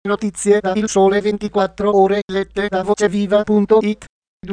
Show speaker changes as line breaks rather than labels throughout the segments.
Notizie da Il Sole 24 Ore lette da voceviva.it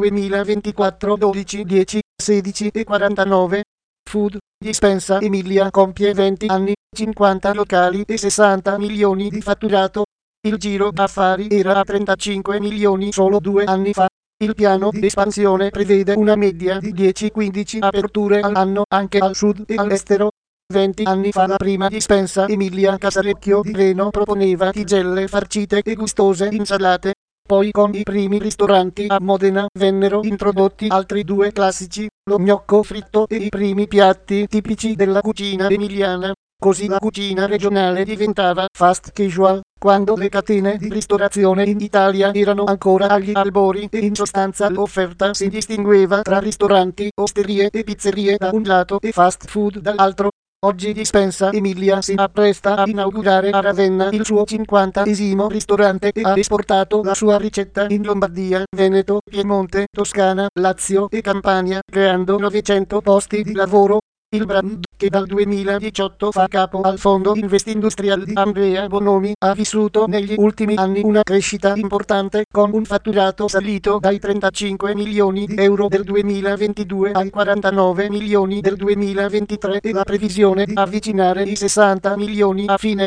2024 12 10 16 e 49. Food Dispensa Emilia compie 20 anni, 50 locali e 60 milioni di fatturato. Il giro d'affari era a 35 milioni solo 2 anni fa. Il piano di espansione prevede una media di 10-15 aperture all'anno anche al sud e all'estero. 20 anni fa la prima dispensa Emilia Casalecchio di Reno proponeva tigelle farcite e gustose insalate. Poi con i primi ristoranti a Modena vennero introdotti altri due classici, lo gnocco fritto e i primi piatti tipici della cucina emiliana. Così la cucina regionale diventava fast casual, quando le catene di ristorazione in Italia erano ancora agli albori e in sostanza l'offerta si distingueva tra ristoranti, osterie e pizzerie da un lato e fast food dall'altro. Oggi Dispensa Emilia si appresta a inaugurare a Ravenna il suo 50esimo ristorante e ha esportato la sua ricetta in Lombardia, Veneto, Piemonte, Toscana, Lazio e Campania, creando 900 posti di lavoro. Il brand, che dal 2018 fa capo al Fondo Investindustrial di Andrea Bonomi, ha vissuto negli ultimi anni una crescita importante con un fatturato salito dai 35 milioni di euro del 2022 ai 49 milioni del 2023 e la previsione di avvicinare i 60 milioni a fine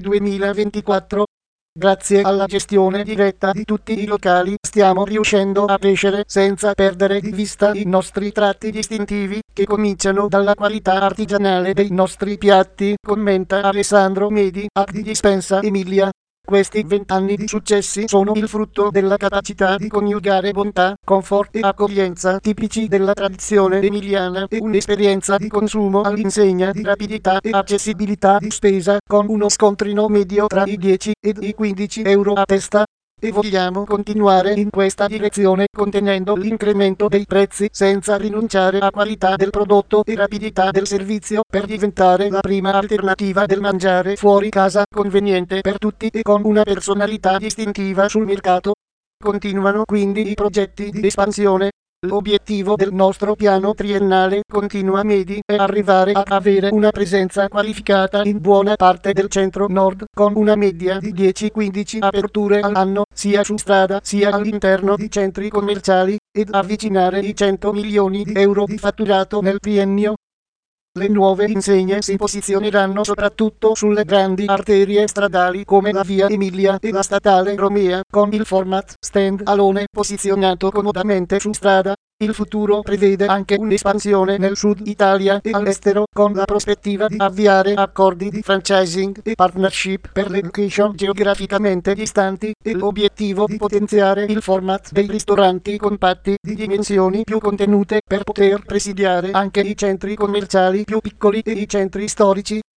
2024. Grazie alla gestione diretta di tutti i locali stiamo riuscendo a crescere senza perdere di vista i nostri tratti distintivi, che cominciano dalla qualità artigianale dei nostri piatti, commenta Alessandro Medi, di Dispensa Emilia. Questi 20 anni di successi sono il frutto della capacità di coniugare bontà, comfort e accoglienza tipici della tradizione emiliana e un'esperienza di consumo all'insegna di rapidità e accessibilità di spesa, con uno scontrino medio tra i 10 ed i 15 euro a testa. E vogliamo continuare in questa direzione contenendo l'incremento dei prezzi senza rinunciare a qualità del prodotto e rapidità del servizio per diventare la prima alternativa del mangiare fuori casa, conveniente per tutti e con una personalità distintiva sul mercato. Continuano quindi i progetti di espansione. L'obiettivo del nostro piano triennale, continua Medi, è arrivare a avere una presenza qualificata in buona parte del centro-nord, con una media di 10-15 aperture all'anno, sia su strada sia all'interno di centri commerciali, ed avvicinare i 100 milioni di euro di fatturato nel triennio. Le nuove insegne si posizioneranno soprattutto sulle grandi arterie stradali come la via Emilia e la statale Romea, con il format stand-alone posizionato comodamente su strada. Il futuro prevede anche un'espansione nel sud Italia e all'estero, con la prospettiva di avviare accordi di franchising e partnership per le location geograficamente distanti, e l'obiettivo di potenziare il format dei ristoranti compatti di dimensioni più contenute per poter presidiare anche i centri commerciali più piccoli e i centri storici.